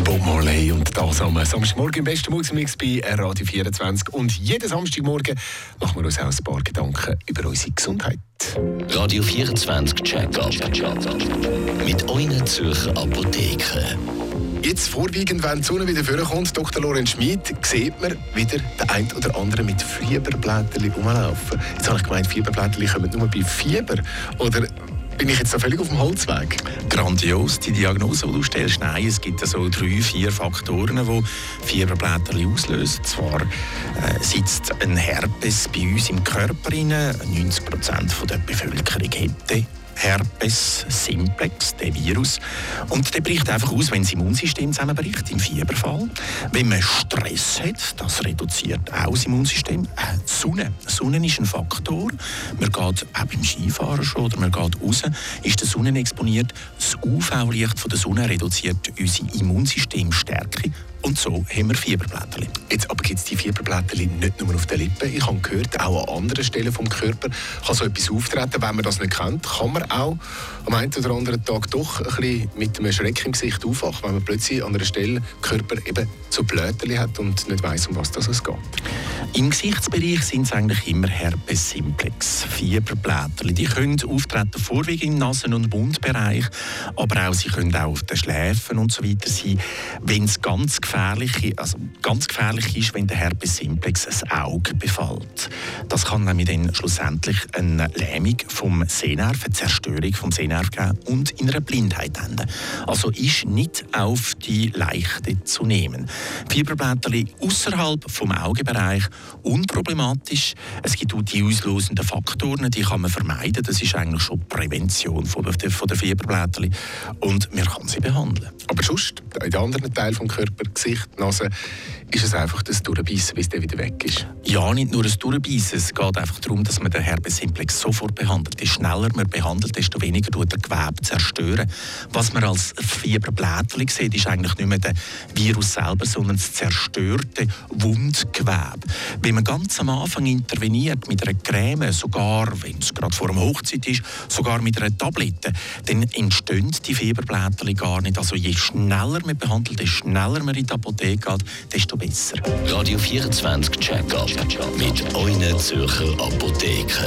Bob Marley und das am Samstagmorgen im besten Musikmix bei Radio 24. Und jeden Samstagmorgen machen wir uns auch ein paar Gedanken über unsere Gesundheit. Radio 24 Check-up. Mit euren Zürcher Apotheken. Jetzt vorwiegend, wenn die Sonne wieder vorkommt, Dr. Lorenz Schmid, sieht man wieder den einen oder anderen mit Fieberblättchen rumlaufen. Jetzt habe ich gemeint, Fieberblättchen kommen nur bei Fieber. Oder bin ich jetzt da völlig auf dem Holzweg? Grandios, die Diagnose, die du stellst. Nein, es gibt so 3-4 Faktoren, die Fieberblättchen auslösen. Zwar sitzt ein Herpes bei uns im Körper rein. 90% der Bevölkerung hätte Herpes simplex, der Virus. Und der bricht einfach aus, wenn das Immunsystem zusammenbricht, im Fieberfall. Wenn man Stress hat, das reduziert auch das Immunsystem. Sonne. Sonne ist ein Faktor. Man geht auch beim Skifahren schon, oder man geht raus, ist der Sonne exponiert. Das UV-Licht von der Sonne reduziert unsere Immunsystemstärke. Und so haben wir Fieberblättchen. Jetzt aber gibt es die Fieberblättchen nicht nur auf den Lippen. Ich habe gehört, auch an anderen Stellen des Körpers kann so etwas auftreten. Wenn man das nicht kennt, kann man auch am einen oder anderen Tag doch ein bisschen mit einem Schreck im Gesicht aufwachen, wenn man plötzlich an einer Stelle im Körper eben so Blättchen hat und nicht weiss, um was das geht. Im Gesichtsbereich sind es eigentlich immer Herpes simplex, Fieberblättchen. Die können auftreten vorwiegend im Nasen- und Mundbereich, aber auch sie können auch auf den Schläfen und so weiter sein. Wenn es ganz gefährlich ist, wenn der Herpes simplex ein Auge befällt. Das kann nämlich dann schlussendlich eine Lähmung vom Sehnerv, eine Zerstörung vom Sehnerv geben und in einer Blindheit enden. Also ist nicht auf die Leichte zu nehmen. Fieberblättchen außerhalb vom Augenbereich unproblematisch. Es gibt auch die auslösenden Faktoren, die kann man vermeiden. Das ist eigentlich schon die Prävention von der Fieberblättchen. Und man kann sie behandeln. Aber sonst, in den anderen Teilen des Körpers, Gesicht, Nase, ist es einfach das Durchbeissen, bis der wieder weg ist? Ja, nicht nur das Durchbeissen. Es geht einfach darum, dass man den Herpes simplex sofort behandelt. Je schneller man behandelt, desto weniger tut der Gewebe zerstören. Was man als Fieberblättchen sieht, ist eigentlich nicht mehr der Virus selber, sondern das zerstörte Wundgewebe. Wenn man ganz am Anfang interveniert mit einer Creme, sogar wenn es gerade vor einer Hochzeit ist, sogar mit einer Tablette, dann entstehen die Fieberblättchen gar nicht. Also je schneller man behandelt, je schneller man in die Apotheke geht, desto besser. Radio 24 Check-up mit euren Zürcher Apotheken.